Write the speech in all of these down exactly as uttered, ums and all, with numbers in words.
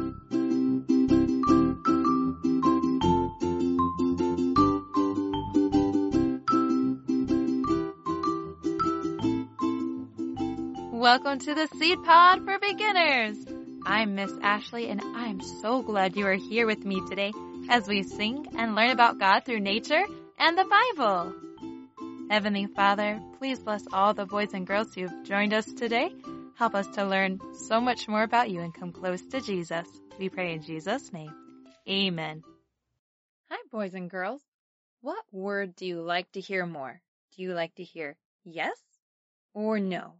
Welcome to the Seed Pod for Beginners. I'm Miss Ashley, and I'm so glad you are here with me today as we sing and learn about God through nature and the Bible. Heavenly Father, please bless all the boys and girls who've joined us today. Help us to learn so much more about you and come close to Jesus. We pray in Jesus' name. Amen. Hi, boys and girls. What word do you like to hear more? Do you like to hear yes or no?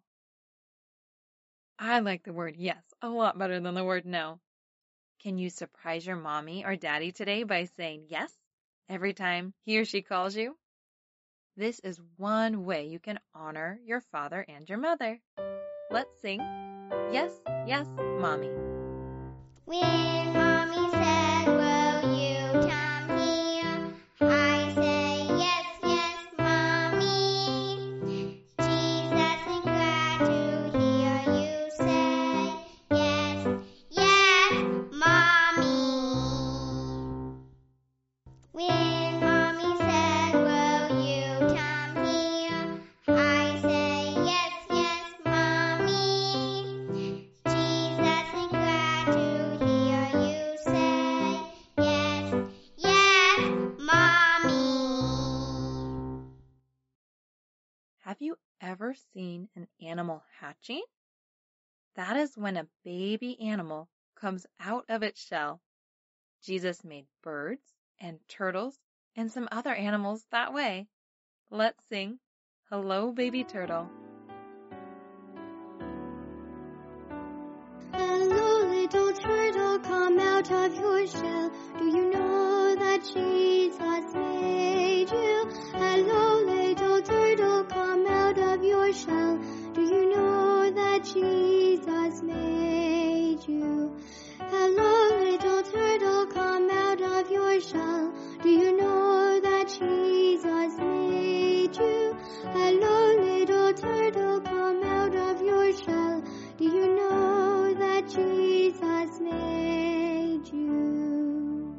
I like the word yes a lot better than the word no. Can you surprise your mommy or daddy today by saying yes every time he or she calls you? This is one way you can honor your father and your mother. Let's sing Yes, Yes, Mommy. When Mommy said, will you come here? I say, yes, yes, Mommy. Jesus is glad to hear you say, yes, yes, Mommy. When Mommy said, will you come here? I say, yes, yes, Mommy. Jesus is glad to hear you say, yes, yes, Mommy. Have you ever seen an animal hatching? That is when a baby animal comes out of its shell. Jesus made birds and turtles and some other animals that way. Let's sing Hello, Baby Turtle. Hello, little turtle, come out of your shell. Do you know that Jesus made you? Hello, little turtle, come out of your shell. Do you know that Jesus made you? Hello, little turtle, come out of your shell. Do you know that Jesus made you? Hello, little turtle, come out of your shell. Do you know that Jesus made you?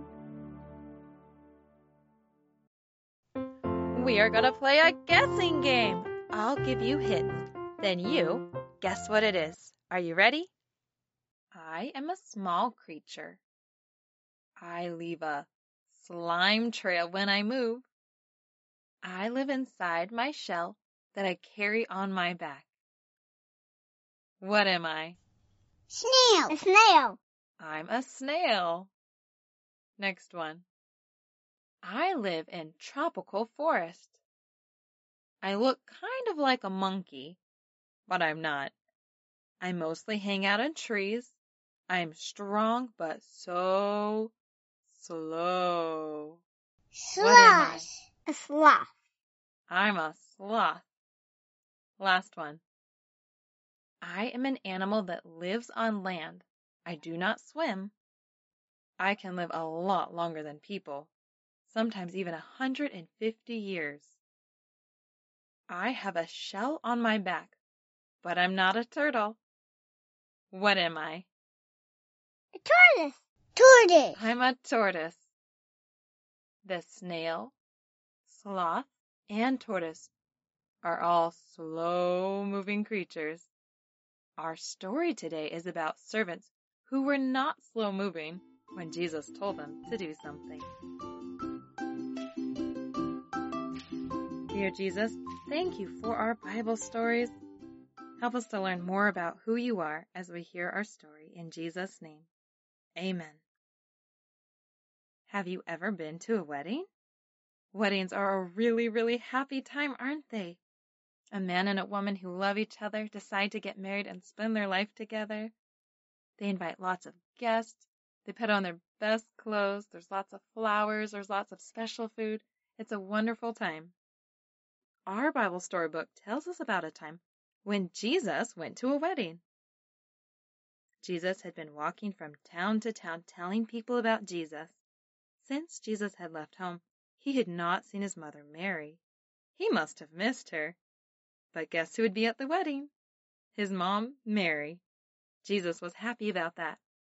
We are going to play a guessing game. I'll give you hints. Then you guess what it is. Are you ready? I am a small creature. I leave a slime trail when I move. I live inside my shell that I carry on my back. What am I? Snail. A snail. I'm a snail. Next one. I live in tropical forest. I look kind of like a monkey, but I'm not. I mostly hang out in trees. I'm strong, but so slow. What am I? Sloth. A sloth. I'm a sloth. Last one. I am an animal that lives on land. I do not swim. I can live a lot longer than people, sometimes even one hundred fifty years. I have a shell on my back, but I'm not a turtle. What am I? A tortoise. Tortoise. I'm a tortoise. The snail, sloth, and tortoise are all slow-moving creatures. Our story today is about servants who were not slow-moving when Jesus told them to do something. Dear Jesus, thank you for our Bible stories. Help us to learn more about who you are as we hear our story in Jesus' name. Amen. Have you ever been to a wedding? Weddings are a really, really happy time, aren't they? A man and a woman who love each other decide to get married and spend their life together. They invite lots of guests. They put on their best clothes. There's lots of flowers. There's lots of special food. It's a wonderful time. Our Bible storybook tells us about a time when Jesus went to a wedding. Jesus had been walking from town to town telling people about Jesus. Since Jesus had left home, he had not seen his mother Mary. He must have missed her. But guess who would be at the wedding? His mom, Mary. Jesus was happy about that.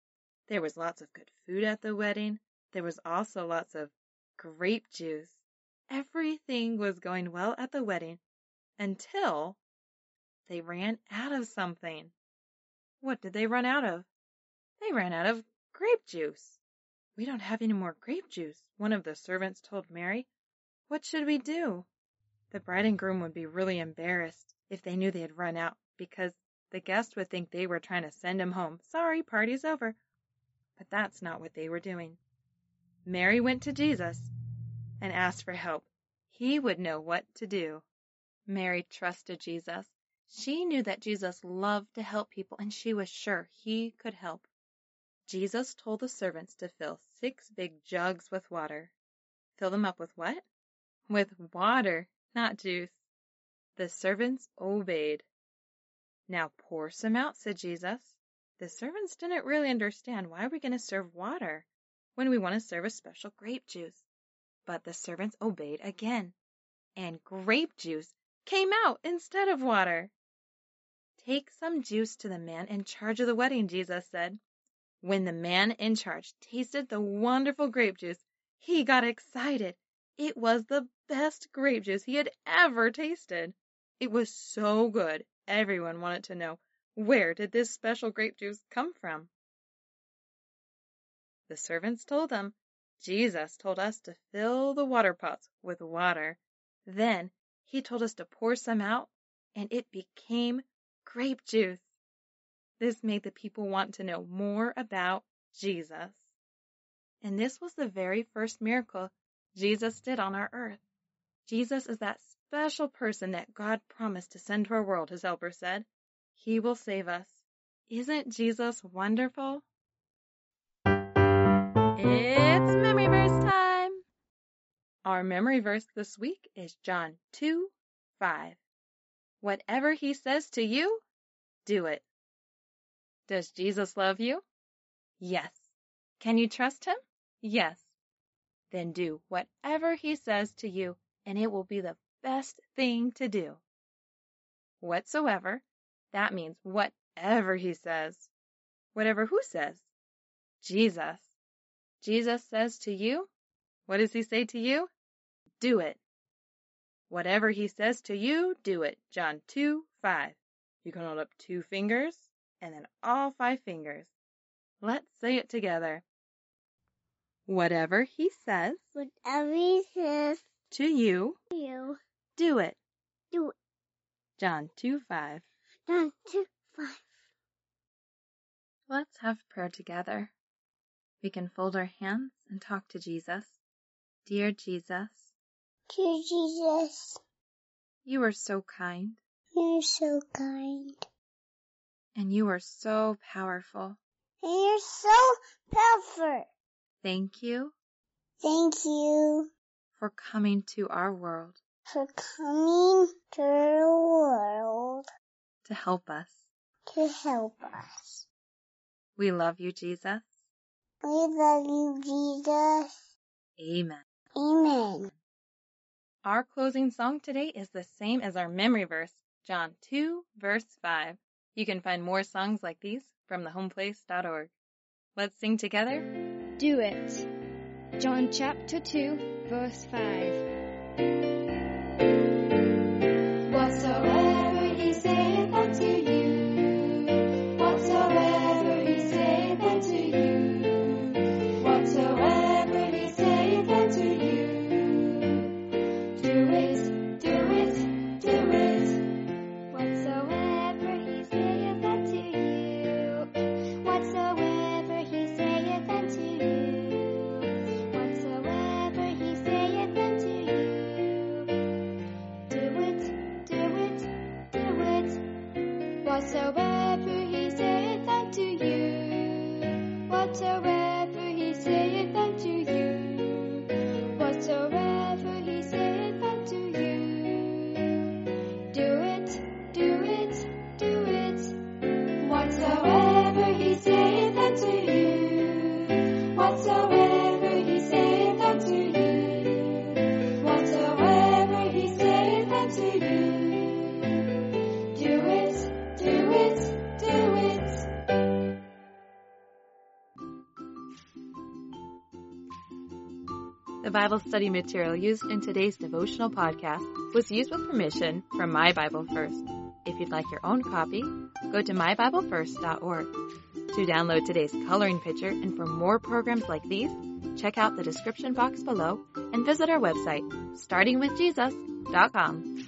There was lots of good food at the wedding. There was also lots of grape juice. Everything was going well at the wedding until they ran out of something. What did they run out of? They ran out of grape juice. We don't have any more grape juice, one of the servants told Mary. What should we do? The bride and groom would be really embarrassed if they knew they had run out, because the guests would think they were trying to send him home. Sorry, party's over. But that's not what they were doing. Mary went to Jesus and asked for help. He would know what to do. Mary trusted Jesus. She knew that Jesus loved to help people, and she was sure he could help. Jesus told the servants to fill six big jugs with water. Fill them up with what? With water, not juice. The servants obeyed. Now pour some out, said Jesus. The servants didn't really understand, why are we going to serve water when we want to serve a special grape juice? But the servants obeyed again, and grape juice came out instead of water. Take some juice to the man in charge of the wedding, Jesus said. When the man in charge tasted the wonderful grape juice, he got excited. It was the best grape juice he had ever tasted. It was so good, everyone wanted to know, where did this special grape juice come from? The servants told them, Jesus told us to fill the water pots with water. Then he told us to pour some out, and it became grape juice. This made the people want to know more about Jesus. And this was the very first miracle Jesus did on our earth. Jesus is that special person that God promised to send to our world, his helper said. He will save us. Isn't Jesus wonderful? It's memory verse time. Our memory verse this week is John two five. Whatever he says to you, do it. Does Jesus love you? Yes. Can you trust him? Yes. Then do whatever he says to you, and it will be the best thing to do. Whatsoever, that means whatever he says. Whatever who says? Jesus. Jesus says to you, what does he say to you? Do it. Whatever he says to you, do it. John two five. You can hold up two fingers and then all five fingers. Let's say it together. Whatever he says, Whatever he says to you, to you, do it. do it. John two five. John two five. Let's have prayer together. We can fold our hands and talk to Jesus. Dear Jesus, Dear Jesus, you are so kind, you're so kind. and you are so powerful. And you're so powerful. Thank you Thank you for coming to our world for coming to the world to help us. to help us. We love you, Jesus. We love you, Jesus. Amen. Amen. Our closing song today is the same as our memory verse, John two, verse five. You can find more songs like these from the home place dot org. Let's sing together. Do it. John chapter two, verse five. Whatsoever he saith unto you, whatsoever he saith unto you, whatsoever he saith unto you, do it, do it, do it. Whatsoever he saith unto you, whatsoever he saith unto you, whatsoever he saith unto you, do it, do it, do it. Whatsoever he saith unto you, whatsoever he saith unto you, whatsoever he saith unto you, do it, do it, do it. Whatsoever he saith unto you, whatsoever he saith unto you, whatsoever he saith unto you, do it, do it, do it. The Bible study material used in today's devotional podcast was used with permission from My Bible First. If you'd like your own copy, go to my bible first dot org. To download today's coloring picture and for more programs like these, check out the description box below and visit our website, starting with jesus dot com.